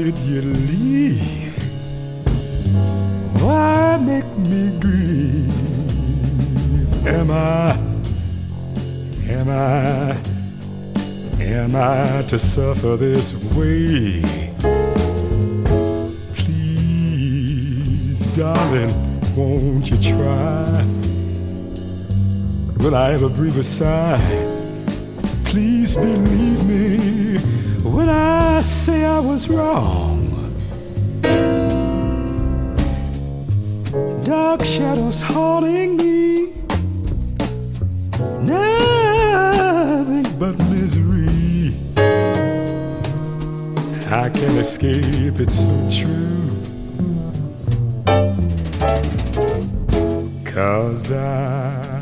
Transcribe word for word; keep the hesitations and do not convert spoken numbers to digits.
did you leave? Why make me grieve? Am I, am I, am I to suffer this way? Please, darling, won't you try? Will I ever breathe a sigh? Please believe me when I say I was wrong. Dark shadows haunting me, nothing but misery. I can't escape, it's so true. 'Cause I